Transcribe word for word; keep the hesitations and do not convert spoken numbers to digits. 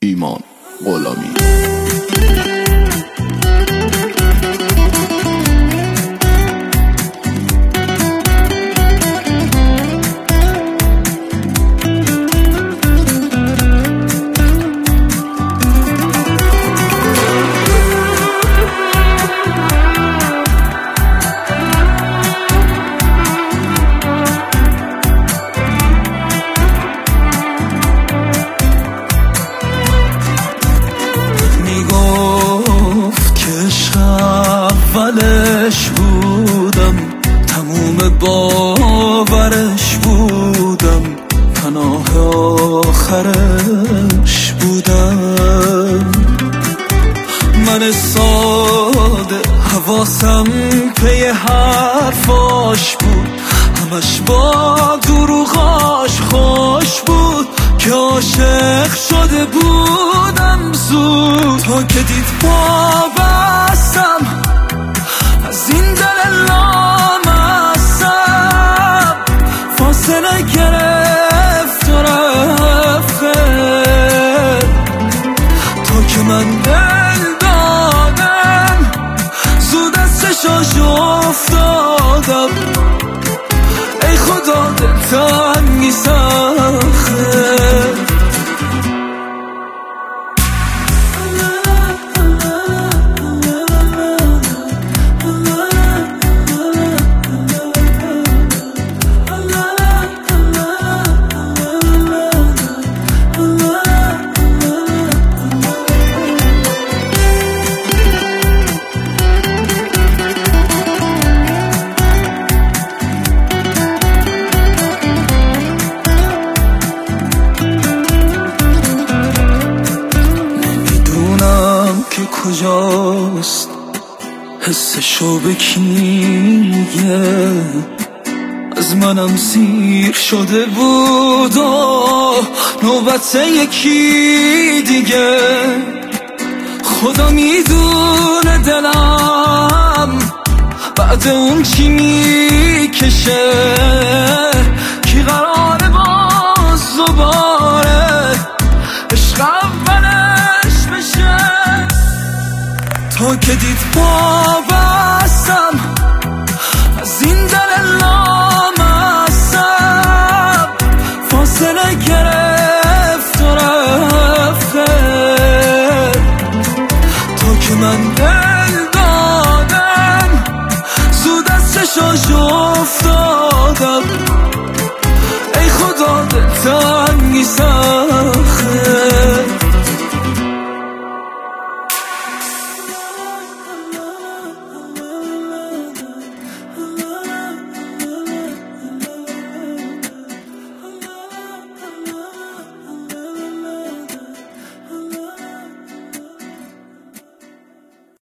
ایمان غلامی. اولش بودم، تموم باورش بودم، پناه آخرش بودم. من ساده حواسم پی حرفاش بود، همش با دروغاش خوش بود که عاشق شده بودم زود. تا که دید پا بستم از این دل لامصب، فاصله گرفت و رفت خیل. تا که من دل دادم زود از چشاش افتادم، ای خدا دلتنگی سخته. که کجاست حسشو به کی میگه، از منم سیر شده بود و نوبت یکی دیگه. خدا میدونه دلم بعد اون چی میکشه، کی قراره باز دوباره عشق اولش بشه. تا که دید پا بستم از این دل لامصب، فاصله گرفت و رفت. تا که من دل دادم زود از چشاش افتادم،